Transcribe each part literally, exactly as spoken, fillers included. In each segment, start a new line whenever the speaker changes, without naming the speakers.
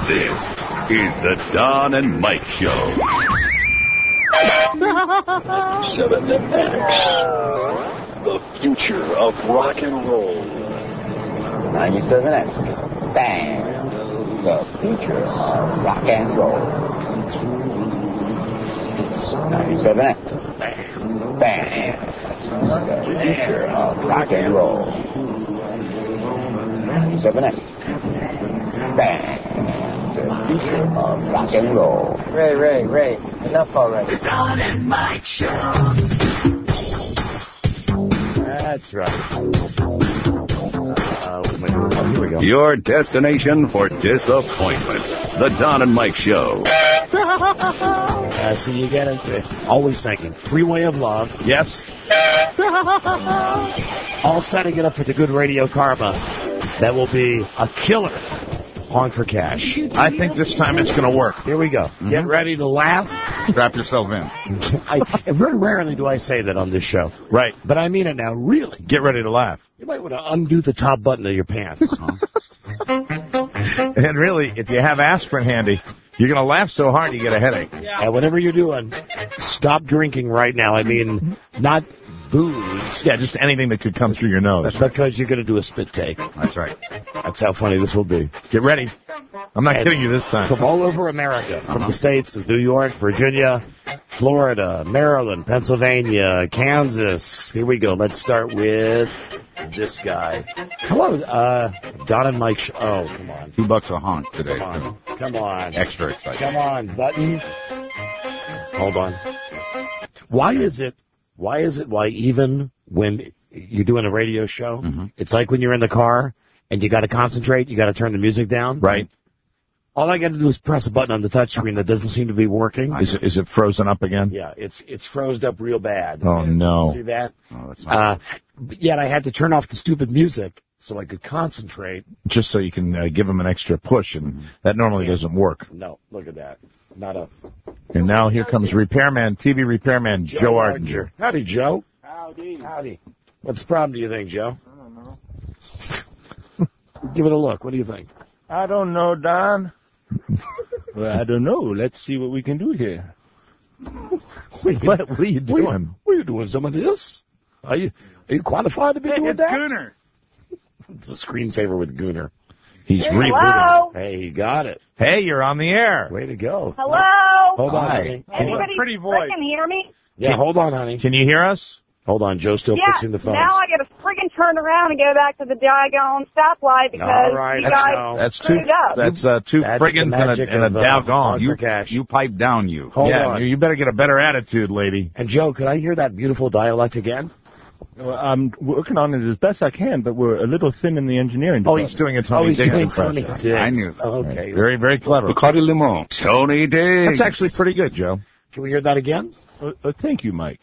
This is the Don and Mike Show.
seven X, the future of rock and roll.
ninety-seven X, bang, the future of rock and roll. ninety-seven X, bang, bang, the future of rock and roll. ninety-seven X, bang, the future of rock and roll.
Ray, Ray, Ray, enough already.
The Don and Mike Show.
That's right. Uh, what am I doing? Oh, here we go.
Your destination for disappointment. The Don and Mike Show.
Uh, so you get it. Always thinking. Freeway of Love. Yes. All setting it up for the good radio karma. That will be a killer. On for cash.
I think this time it's going to work.
Here we go. Mm-hmm. Get ready to laugh.
Strap yourself in.
I, very rarely do I say that on this show.
Right.
But I mean it now. Really.
Get ready to laugh.
You might want to undo the top button of your pants.
And really, if you have aspirin handy, you're going to laugh so hard you get a headache.
Yeah. And whatever you're doing, stop drinking right now. I mean, not booze.
Yeah, just anything that could come through your nose.
Because you're going to do a spit take.
That's right.
That's how funny this will be.
Get ready. I'm not and kidding you this time.
From all over America, from uh-huh. the states of New York, Virginia, Florida, Maryland, Pennsylvania, Kansas. Here we go. Let's start with this guy. Hello, uh, Don and Mike. Sh- oh, come on.
Two bucks a honk today.
Come on. Come on.
Extra exciting.
Come on, button. Hold on. Why is it, why is it, why even when you're doing a radio show, mm-hmm. it's like when you're in the car and you got to concentrate, you got to turn the music down.
Right.
All I got to do is press a button on the touchscreen that doesn't seem to be working.
Is it, is it frozen up again?
Yeah, it's it's frozen up real bad.
Oh, no.
See that?
Oh, that's fine.
Uh, yet I had to turn off the stupid music so I could concentrate.
Just so you can uh, give them an extra push, and that normally yeah. doesn't work.
No, look at that. Not a...
And now here comes repairman, T V repairman, Joe, Joe Ardinger.
Howdy, Joe.
Howdy.
Howdy. What's the problem, do you think, Joe?
I don't know.
Give it a look. What do you think?
I don't know, Don. Well, I don't know. Let's see what we can do here.
Wait, what, what are you doing? What are you doing? Some of this? Are you are you qualified to be
hey,
doing
it's
that?
Gooner.
It's a screensaver with Gooner.
He's
hey,
rebooting.
hello?
Hey, you got it.
Hey, you're on the air.
Way to go.
Hello?
Hold on,
Hi.
honey.
Anybody
pretty voice.
freaking hear me?
Yeah,
Can,
hold on, honey.
Can you hear us?
Hold on, Joe's still
yeah,
fixing the phones.
now I got to freaking turn around and go back to the doggone stoplight because
All right,
you
that's
guys
no.
That's two.
screwed up.
That's uh, two
That's
friggins and a, and a
of, uh,
doggone.
You,
you pipe down, you.
Hold
yeah,
on.
You, you better get a better attitude, lady.
And Joe, could I hear that beautiful dialect again?
Well, I'm working on it as best I can, but we're a little thin in the engineering
Oh,
department.
he's doing a Tony
oh, he's
Diggs
doing
impression.
Tony Diggs.
I knew.
Oh, okay.
Right. Very, very clever.
Bacardi Limon. Tony Diggs.
That's actually pretty good, Joe.
Can we hear that again?
Uh, uh, thank you, Mike.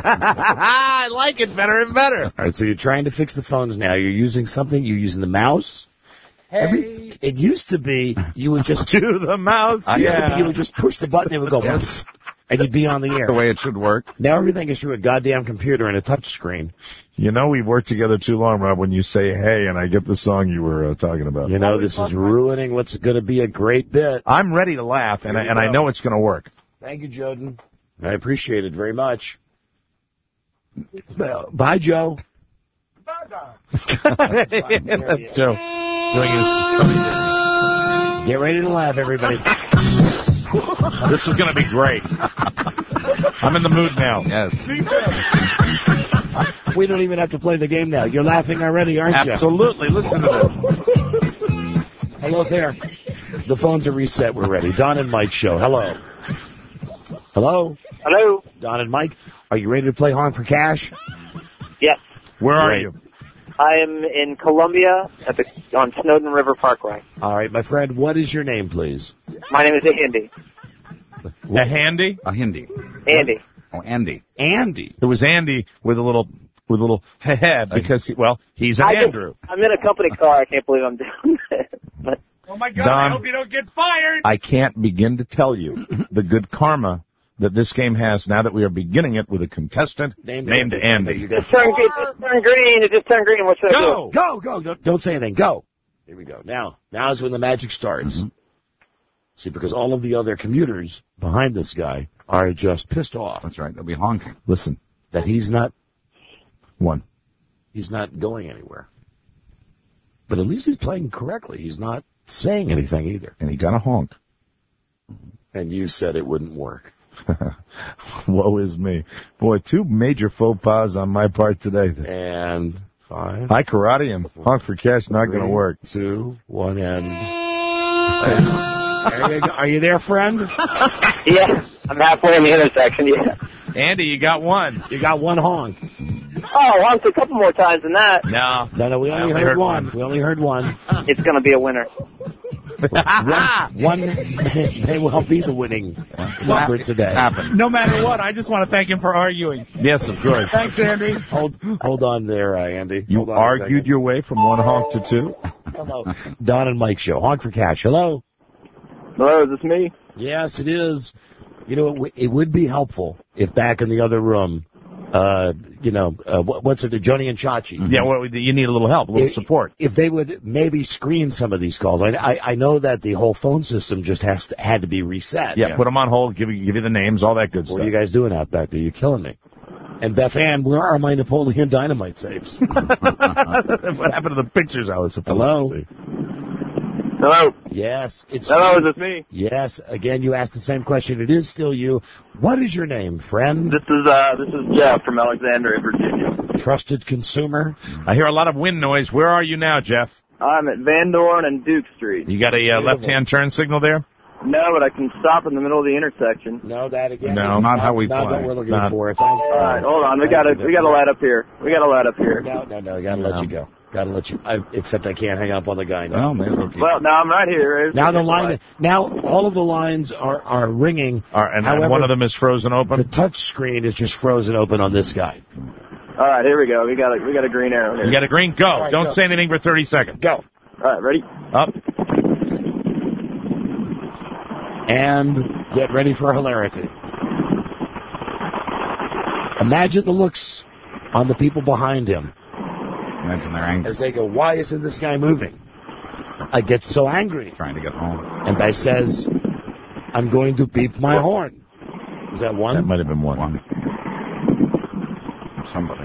I like it better and better.
All right, so you're trying to fix the phones now. You're using something. You're using the mouse.
Hey.
Every, it used to be you would just
to the mouse.
It used to
Yeah.
be you would just push the button. It would go,
Yes.
and you'd be on the air.
The way it should work.
Now everything is through a goddamn computer and a touch screen.
You know we've worked together too long, Rob, when you say, hey, and I get the song you were uh, talking about.
You know, this is ruining what's going to be a great bit.
I'm ready to laugh, and, I, and I know it's going to work.
Thank you, Joden. I appreciate it very much. Well, bye, Joe.
Bye, Don.
That's Joe. Doing his Tony Diggs.
Get ready to laugh, everybody.
This is going to be great. I'm in the mood now. Yes.
We don't even have to play the game now. You're laughing already, aren't you?
Absolutely. Listen to this.
Hello there. The phones are reset. We're ready. Don and Mike show. Hello. Hello.
Hello.
Don and Mike, are you ready to play Hon for Cash?
Yes.
Where are
Great.
you?
I am in Columbia at the on Snowden River Parkway.
All right, my friend, what is your name, please?
My name is Andy.
A handy?
A Hindi.
Andy.
Oh, Andy.
Andy.
It was Andy with a little with a little head because, he, well, he's an
I
Andrew.
Just, I'm in a company car. I can't believe I'm doing it. But
Oh, my God.
Don,
I hope you don't get fired.
I can't begin to tell you the good karma that this game has now that we are beginning it with a contestant
Named
named
Andy.
Andy.
You got
it turned, it just turned green. It just turned green. What should
Go!
Go, go. Don't, don't say anything. Go. Here we go. Now, now is when the magic starts.
Mm-hmm.
See, because all of the other commuters behind this guy are just pissed off.
That's right. They'll be honking.
Listen, that he's not
One.
he's not going anywhere. But at least he's playing correctly. He's not saying anything either.
And he got a honk.
And you said it wouldn't work.
Woe is me. Boy, two major faux pas on my part today.
And five.
I karate him. Honk for cash, not going to work.
Two, one, and... Are you, are you there, friend?
Yeah, I'm halfway in the intersection, yeah.
Andy, you got one.
You got one honk.
Oh, honked a couple more times than that.
No.
No, no, we only,
only
heard,
heard
one.
one.
We only heard one.
It's going to be a winner.
one, one may, may well be the winning number today.
It's happened.
No matter what, I just want to thank him for arguing.
Yes, of course.
Thanks, Andy.
Hold, hold on there, uh, Andy.
You
Hold on a
argued
second.
your way from one honk to two?
Hello. Don and Mike Show. Honk for cash. Hello.
Hello, is this me?
Yes, it is. You know, it, w- it would be helpful if back in the other room, uh, you know, uh, what, what's it, Joni and Chachi?
Yeah, well, you need a little help, a little
If-
support.
If they would maybe screen some of these calls. I, I, I know that the whole phone system just has to, had to be reset.
Yeah, put them on hold, give you, give you the names, all that good
What
stuff.
are you guys doing out back there? You're killing me. And Beth Ann, where are my Napoleon Dynamite tapes?
What happened to the pictures I was supposed
Hello?
to see?
Hello.
Yes, it's
Hello, is this me?
Yes, again, you asked the same question. It is still you. What is your name, friend?
This is uh, this is Jeff from Alexandria, Virginia.
Trusted consumer?
I hear a lot of wind noise. Where are you now, Jeff?
I'm at Van Dorn and Duke Street.
You got a uh, left-hand turn signal there?
No, but I can stop in the middle of the intersection.
No, that again.
No,
is
not how we
not
play.
what we're looking
Not-
for. Thank
All right, hold on. We got to we got to light up here. We got to light up here.
No, no, no. Gotta let you go. Gotta let you. I, except I can't hang up on the guy now.
Well, maybe okay.
Well, now I'm right here.
Now the line. Now all of the lines are are ringing.
All right, and,
However,
and one of them is frozen open?
The touch screen is just frozen open on this guy.
All right, here we go. We got a we got a green arrow here.
You got a green? Go.
right,
Don't
go.
say anything for thirty seconds.
Go.
All right, ready?
Up.
And get ready for hilarity. Imagine the looks on the people behind him
Imagine they're angry.
as they go, why isn't this guy moving? I get so angry.
Trying to get home.
And I says, I'm going to beep my horn. Was that one?
That might have been one.
One.
Somebody.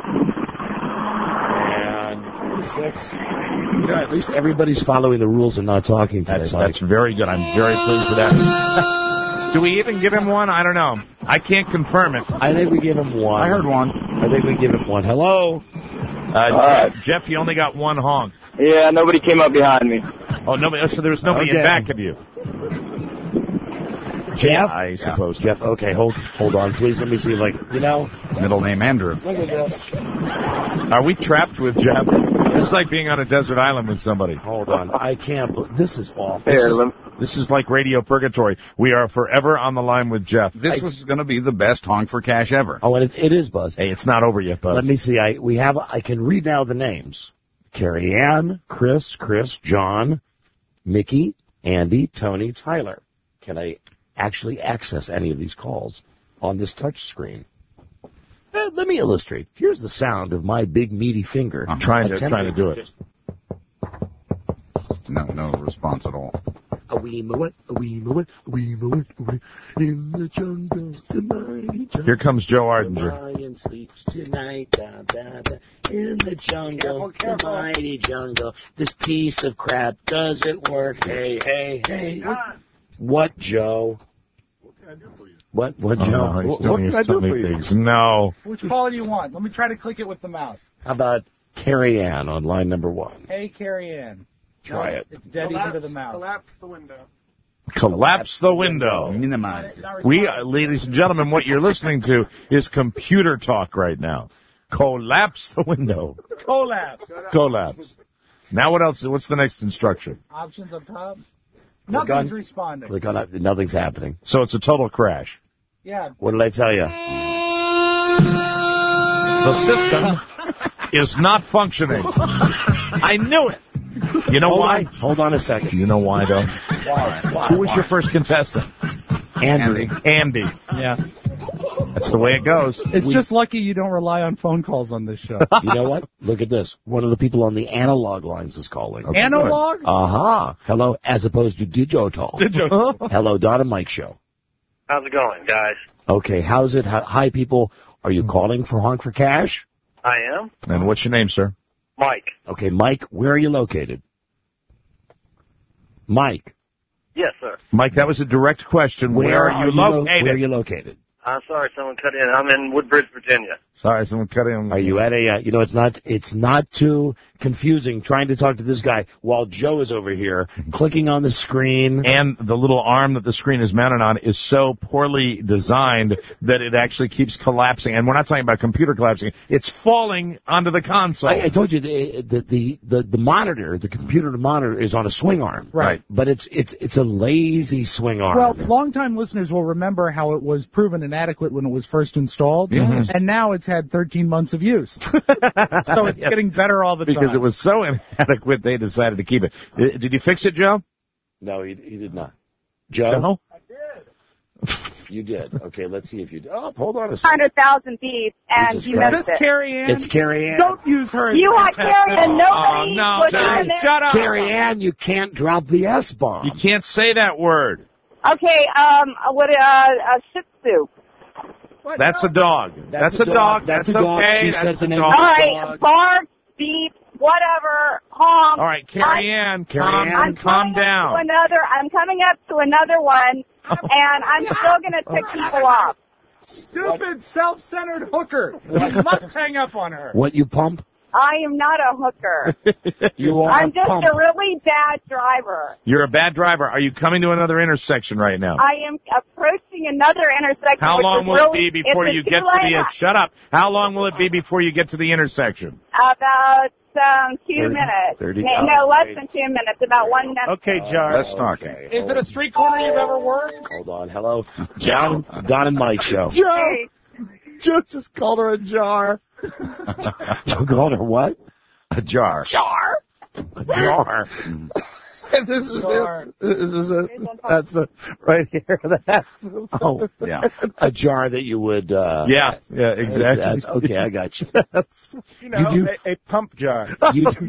And forty-six. You know, at least everybody's following the rules and not talking today.
That's,
Mike.
that's very good. I'm very pleased with that. Do we even give him one? I don't know. I can't confirm it.
I think we give him one.
I heard one.
I think we give him one. Hello?
Uh,
right.
Jeff, Jeff, you only got one honk.
Yeah, nobody came up behind me.
Oh, nobody. So there was nobody
Okay.
in back of you.
Jeff?
I suppose.
Jeff, okay, hold hold on, please. Let me see, like, you know,
Middle name Andrew.
look at this.
Are we trapped with Jeff? This is like being on a desert island with somebody.
Hold on. I can't, bel- this is awful.
Here,
This is,
lem-
this is like radio purgatory. We are forever on the line with Jeff.
This was going to be the best honk for cash ever.
Oh, and it, it is, Buzz.
Hey, it's not over yet, bud.
Let me see. I we have. I can read now the names: Carrie Ann, Chris, Chris, John, Mickey, Andy, Tony, Tyler. Can I actually access any of these calls on this touch screen? Eh, let me illustrate. Here's the sound of my big meaty finger.
I'm trying to
attempting
trying to do it.
No, no response at all.
A wee moo a wee moo a wee moo a wee in the jungle tonight.
Here comes Joe Ardinger.
Lion sleeps tonight, da, da, da, in the jungle, the mighty jungle. This piece of crap doesn't work. Hey, hey, hey. What, Joe?
What can I do for you?
What, what, Joe?
Oh, he's
what,
doing
what
his
can I do
tummy
for you?
things. No.
Which call do you want? Let me try to click it with the mouse.
How about Carrie Ann on line number one?
Hey, Carrie Ann.
Try
No,
it.
It's dead even to the mouse.
Collapse the window.
Collapse the window.
Minimize.
We, uh, ladies and gentlemen, what you're listening to is computer talk right now. Collapse the window.
Collapse.
Collapse. Now what else? What's the next instruction?
Options up top.
Click
Nothing's
on-
responding.
Click on it. Nothing's happening.
So it's a total crash.
Yeah.
What did I tell you?
The system is not functioning. I knew it. You know
Hold
why?
on. Hold on a second.
Do you know why, though?
Why? Why?
Who was your first contestant?
Andy.
Andy.
Yeah.
That's the way it goes.
It's
We-
just lucky you don't rely on phone calls on this show.
You know what? Look at this. One of the people on the analog lines is calling.
Analog?
Uh-huh. Hello, as opposed to digital.
Digital.
Hello, Don and Mike Show.
How's it going, guys?
Okay, how's it? Hi, hi, people. Are you calling for Honk for Cash?
I am.
And what's your name, sir?
Mike.
Okay, Mike, where are you located? Mike,
Yes, sir.
Mike, that was a direct question. Where, are you
lo-
located?
Where are you located?
I'm sorry, someone cut in. I'm in Woodbridge, Virginia.
Sorry, someone cut in.
Are you at a, uh, you know, it's not, it's not too confusing trying to talk to this guy while Joe is over here clicking on the screen.
And the little arm that the screen is mounted on is so poorly designed that it actually keeps collapsing. And we're not talking about computer collapsing. It's falling onto the console.
I, I told you the, the, the, the, the monitor, the computer monitor is on a swing arm.
Right.
But it's, it's, it's a lazy swing arm.
Well, longtime listeners will remember how it was proven inadequate when it was first installed,
Yes.
and now it's had thirteen months of use. So it's getting better all the time.
Because it was so inadequate, they decided to keep it. Uh, Did you fix it, Joe?
No, he, he did not. Joe?
Joe?
You did. Okay, let's see if you did. Oh, hold on a second.
one hundred thousand beats, and
Jesus
you
Christ.
missed
This
it.
Carrie Ann?
It's Carrie Ann.
Don't use her as
You
a
are
contestant.
Carrie Ann. Nobody
Oh, no,
was
Carrie,
in there.
shut up.
Carrie Ann, you can't drop the S-bomb.
You can't say that word.
Okay, um, what, uh, a Shih Tzu.
That's a dog. That's, a dog. That's,
That's a dog.
okay.
She
That's
said the
a
name.
dog.
All right,
dog.
bark, beep, whatever, honk.
All right, Carrie Ann,
Carrie
calm,
Ann.
I'm
calm
coming up to
down.
another. I'm coming up to another one, and I'm still going to tick people off.
Stupid, self-centered hooker. You must hang up on her.
What, you pump?
I am not a hooker.
You are
I'm
a
just
pump.
a really bad driver.
You're a bad driver. Are you coming to another intersection right now?
I am approaching another intersection.
How
which
long
is
will
really,
it be before
it's a
you get to
two-lane
the...
up.
Shut up. How long will it be before you get to the intersection?
About um, two
thirty
minutes.
thirty
no,
oh,
no, less
okay.
than two minutes. About one minute.
Okay, Jar.
Let's talk.
Okay,
Is it a street corner you've ever worked?
Hold on. Hello. Don, Don and Mike Show.
Hey,
Joe just called her a jar.
You called her what?
A jar.
Jar. A jar.
And this is it. This is it. That's a, right here. That's
Oh,
Yeah.
a jar that you would. Uh,
yeah, yeah, exactly.
That's, okay, I got you.
You know,
You do-
a, a pump jar.
You, do,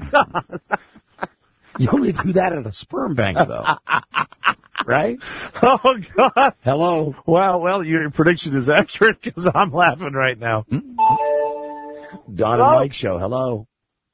you only do that at a sperm bank, though. Right?
Oh, God.
Hello.
Wow, well, your prediction is accurate because I'm laughing right now.
Don and Mike Show. Hello.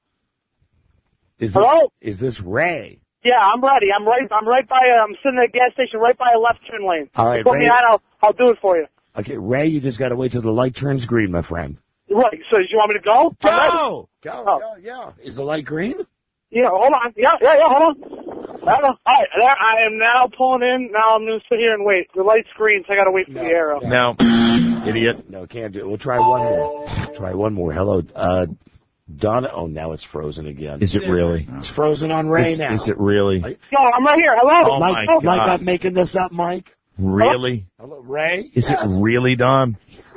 Is this,
Hello?
Is this Ray?
Yeah, I'm ready. I'm right. I'm right by. Uh, I'm sitting at a gas station right by a left turn lane.
All right,
Put me
Ray.
on. I'll, I'll do it for you.
Okay, Ray, you just got to wait till the light turns green, my friend.
Right. So, you want me to go? I'm ready.
Go!
Go,
Oh.
go, yeah. Is the light green?
Yeah. Hold on. Yeah. Yeah. Yeah. Hold on. Hold on. All right. There, I am now pulling in. Now I'm going to sit here and wait. The light's green, so I got to wait for
No,
the arrow.
No, idiot.
No, can't do it. We'll try one more. Try one more. Hello, uh, Donna. Oh, now it's frozen again.
Is it really?
It's frozen on Ray
Is,
now.
is it really?
Yo, I'm right here. Hello.
Oh,
Mike,
my
Mike,
God.
I'm making this up, Mike.
Really?
Hello, Ray.
Is it really, Don?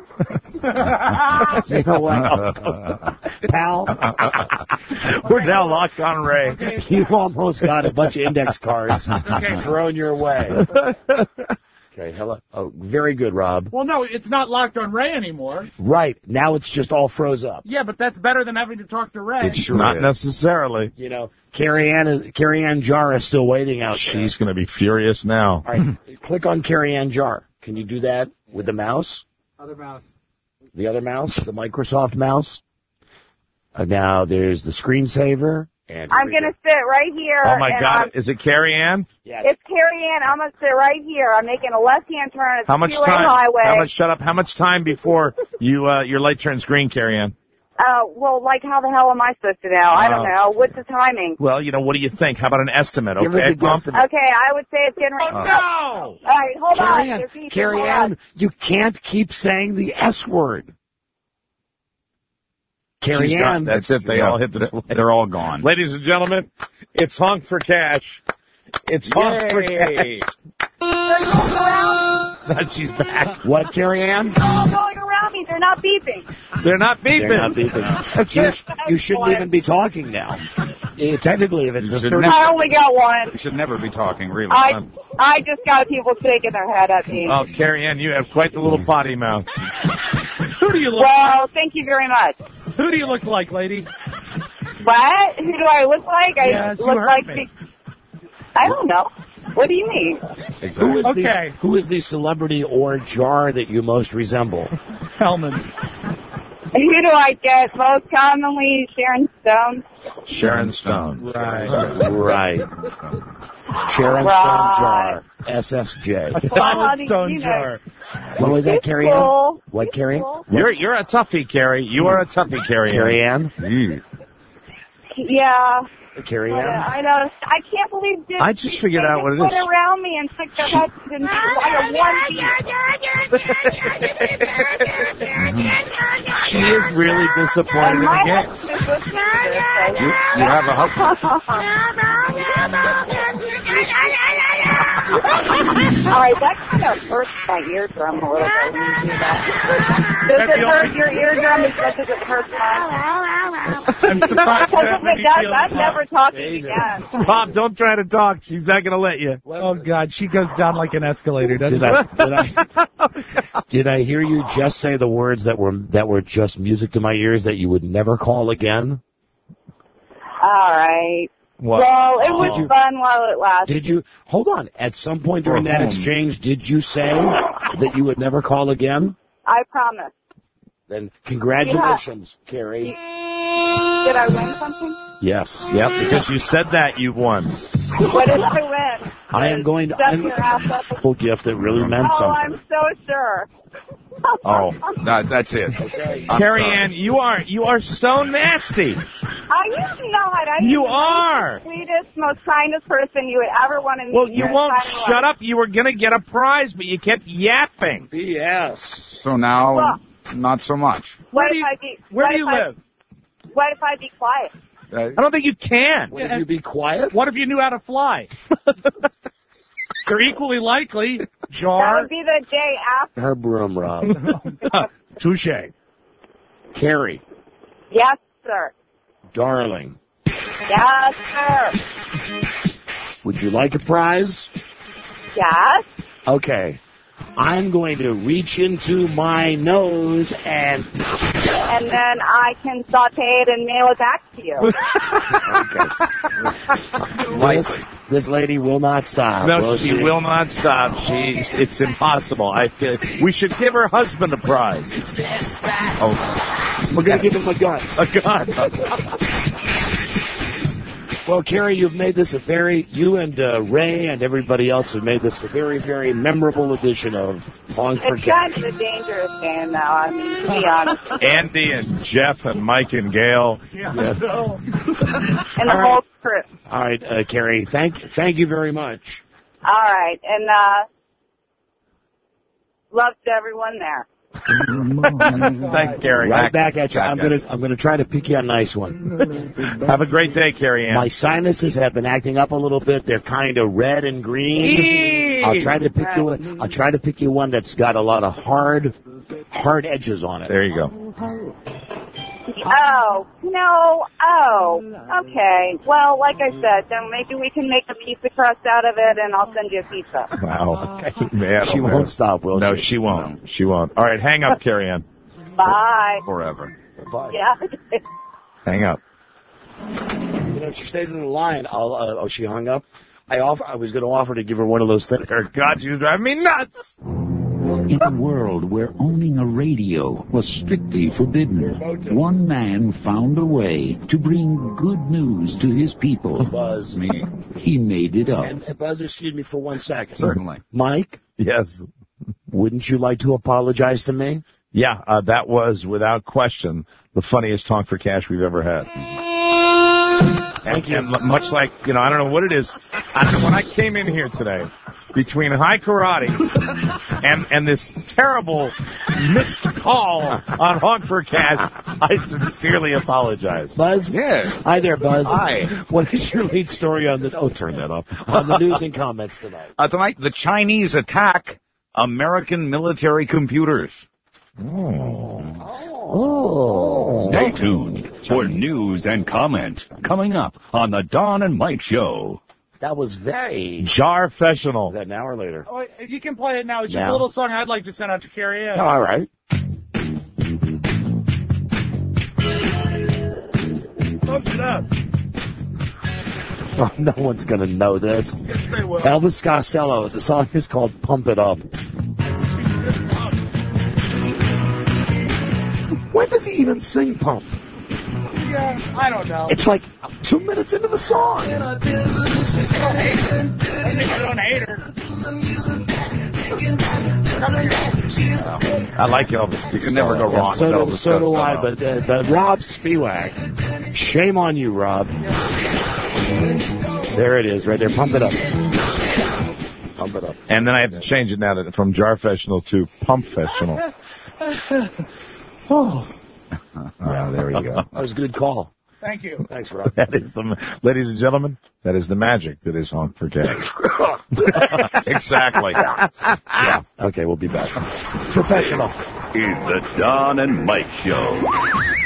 You know what, pal?
We're now locked on Ray.
You almost got a bunch of index cards thrown your way. Okay, hello. Oh, very good, Rob.
Well, no, it's not locked on Ray anymore.
Right, now it's just all froze up.
Yeah, but that's better than having to talk to Ray.
Not necessarily.
You know, Carrie Ann, is, Carrie Ann Jar is still waiting out there.
She's going to be furious now.
All right, click on Carrie Ann Jar. Can you do that with the mouse?
Other mouse.
The other mouse, the Microsoft mouse. Uh, now there's the screensaver. And
I'm going to sit right here.
Oh, my
and
God.
I'm-
Is it Carrie Ann?
Yeah.
It's Carrie Ann. I'm going to sit right here. I'm making a left-hand turn. It's
How
a
much
two-lane
time?
highway.
How much? Shut up. How much time before you uh, your light turns green, Carrie Ann?
Uh, well, like, how the hell am I supposed to know? I don't
Uh,
know. What's the timing?
Well, you know, what do you think? How about an estimate?
Give her
Okay,
the
Pump?
guesstimate.
Okay, I would say it's getting ready.
Oh,
All right, hold
Carrie
on.
Ann,
There's people.
Carrie
Hold
Ann,
on.
you can't keep saying the S word. Carrie
She's got-
Ann.
that's it. They all hit the display.
They're all gone.
Ladies and gentlemen, it's honk for cash. It's honk for
Yay.
cash.
They're going around.
She's back.
What, Carrie Ann?
They're all going around me. They're not beeping.
They're not beeping.
They're not beeping.
That's
You,
it.
sh- you shouldn't even be talking now. Eh, technically, if it's
You
a
should
thirty,
I only got one.
We should never be talking, really.
I I just got people shaking their head at me.
Oh, Carrie Ann, you have quite the little potty mouth.
Who do you look
Well,
like?
thank you very much.
Who do you look like, lady?
What? Who do I look like? I
Yes, you
look
heard
like.
me.
I don't know. What do you mean?
Who is
Okay.
the Who is the celebrity or jar that you most resemble?
Hellman's.
Who do I get most commonly? Sharon Stone.
Sharon Stone.
Right.
Right. Sharon
Right.
Stone jar. S S J.
A
Well,
solid
you
stone
know.
jar.
What was that,
It's
Carrie Ann?
cool.
What, Carrie?
Cool.
You're you're a toughie, Carrie. You are a toughie, Carrie.
Carrie Ann?
Ann.
Yeah.
Carrie
But, uh,
Ann?
I know. I can't believe this.
I just figured
they
out what it
put
is.
around me and stick their heads in like a onesie.
She is really disappointed
And
in
my
the game.
husband is listening to this. So.
You, you have a husband.
All right, that kind of hurts my eardrum a little bit when you do that. Does it hurt your eardrum as much as it hurts mine?
I'm surprised
Because
that
if
many
it does,
feel
I'm
that.
never talking again.
Bob, don't try to talk. She's not going to let you.
Oh, God, she goes down like an escalator, doesn't
Did
she?
I, did I did I hear you just say the words that were that were just music to my ears that you would never call again?
All right.
What?
Well, it was
Did you-
fun while it lasted.
Did you hold on? At some point during that exchange, did you say that you would never call again?
I promise.
Then congratulations, Carrie.
Did I win something?
Yes.
Yep, because you said that, you won.
What did I win?
I am going to.
Step
I'm
your ass up.
a full gift that really meant
Oh,
something.
I'm so sure.
Oh,
that, that's it. I'm
Carrie
sorry.
Ann, you are you are stone nasty.
I am not. I
You
am
are.
the sweetest, most kindest person you would ever want to meet.
Well,
in
you
your
won't
entire
shut
life.
up. You were going to get a prize, but you kept yapping.
B S.
So now,
Well-
not so much.
What
Where do
if
you-
I be?
Where
what
do you
if I-
live?
What if I be quiet?
Uh,
I don't think you can.
Would you be quiet?
What if you knew how to fly? They're equally likely.
That
Jar.
would be the day after.
Her broom, Rob.
Touche.
Carrie,
Yes, sir.
darling,
Yes, sir.
would you like a prize?
Yes.
Okay. I'm going to reach into my nose and.
And then I can saute it and mail it back to you.
Okay. This, this lady will not stop.
No,
will
she will not stop. She, it's impossible. I feel we should give her husband a prize. Oh,
We're going to give him a gun.
a gun.
Well, Carrie, you've made this a very, you and uh, Ray and everybody else have made this a very, very memorable edition of Honk for
It's
Cash.
kind of a dangerous game now, I mean, to be honest.
Andy and Jeff and Mike and Gail.
And the
All
whole
right.
crew.
All right, uh, Carrie, thank, thank you very much.
All right. And, uh, love to everyone there.
Thanks, Carrie.
Right back at you. I'm
Back at
gonna, I'm gonna try to pick you a nice one.
Have a great day, Carrie Ann.
My sinuses have been acting up a little bit. They're kind of red and green. I'll try to pick you. A, I'll try to pick you one that's got a lot of hard, hard edges on it.
There you go.
Oh, no. Oh, okay. Well, like I said, then maybe we can make a pizza crust out of it, and I'll send you a pizza.
Wow. Man,
She
oh, man.
won't stop, will
No,
she?
she won't. She won't. All right, hang up, Carrie Ann.
Bye.
forever.
Bye.
Yeah.
Hang up.
You know, if she stays in the line, I'll. Uh, oh, she hung up. I offer. I was going to offer to give her one of those things.
God, you drive me nuts.
In a world where owning a radio was strictly forbidden, one man found a way to bring good news to his people.
Buzz.
Me. He made it up.
And, uh, Buzz, excuse me for one second.
Certainly.
Mike,
Yes.
wouldn't you like to apologize to me?
Yeah, uh, that was, without question, the funniest Honk for Cash we've ever had.
Thank
and,
you.
And much like, you know, I don't know what it is. I, when I came in here today, between high karate and and this terrible missed call on Honk for Cash, I sincerely apologize.
Buzz?
Yeah.
Hi there, Buzz.
Hi.
What is your lead story on the... Oh, turn that off. On the news and comments tonight.
Uh, tonight, the Chinese attack American military computers.
Oh.
Stay tuned for news and comment coming up on the Don and Mike Show.
That was very...
Jar-fessional.
Is that now or later?
Oh, you can play it now. It's just
Now?
a little song I'd like to send out to Carrie Ann.
Oh, all right.
Pump it up.
Oh, no one's going to know this.
Yes, they will.
Elvis Costello. The song is called Pump It Up. When does he even sing Pump?
Yeah, I don't know.
It's like two minutes into the song.
I think I don't hate her.
I like Elvis. You can never go
Yeah,
wrong
so
with
do,
Elvis.
so do I,
Costello.
but uh, but Rob Spiewak. Shame on you, Rob. There it is, right there. Pump it up. Pump it up.
And then I have to change it now to, from Jar-fessional to Pump-fessional.
Oh.
Yeah, there you go. That was a good call.
Thank you.
Thanks, Rob.
That is the, ladies and gentlemen, that is the magic that is Honk for Cat. Exactly.
Yeah. Okay, we'll be back. Professional.
Is the Don and Mike Show.